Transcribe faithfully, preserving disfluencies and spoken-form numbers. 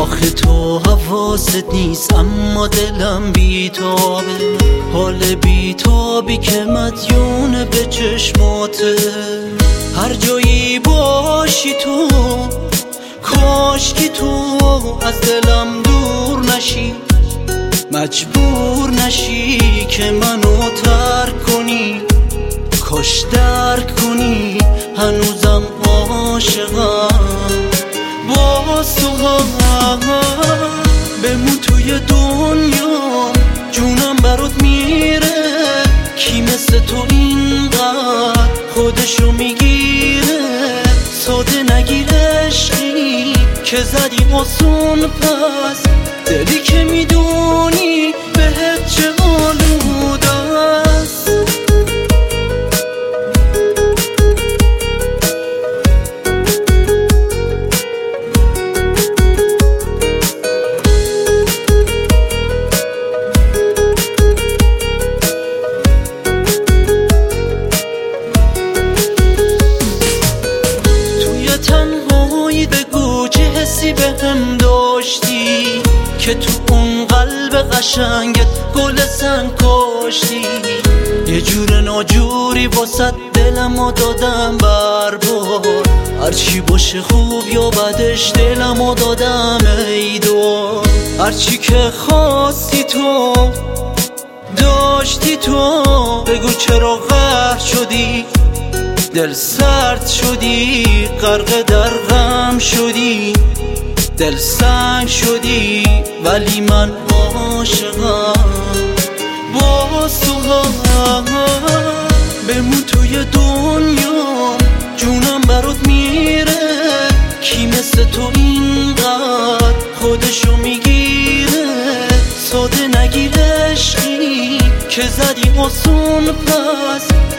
آخه تو حواست نیست اما دلم بیتابه، حال بیتابی که مدیون به چشماته. هر جایی باشی تو کاش که تو از دلم دور نشی، مجبور نشی که منو ترک کنی. کاش درک کنی هنوزم عاشقم باز تو هم. بمون توی دنیا جونم برات میره، کی مثل تو اینقدر خودشو میگیره. ساده نگیر عشقی که زدی آسون، پس دلی که میدونی بهت چه آلوده است. تنهایی بگو چه حسی بهم داشتی که تو اون قلب قشنگت گل سنگ کاشتی. یه جور ناجوری واسه دلمو دادم بربار، هرچی باشه خوب یا بدش دلمو دادم ای دار. هرچی که خواستی تو داشتی تو، بگو چرا قهر شدی، دل سرد شدی، غرق در غم شدی، دل سنگ شدی. ولی من عاشقم باز تو هم. بمون توی دنیا جونم برات میره، کی مثل تو اینقدر خودشو میگیره. ساده نگیر عشقی که زدی آسون، پس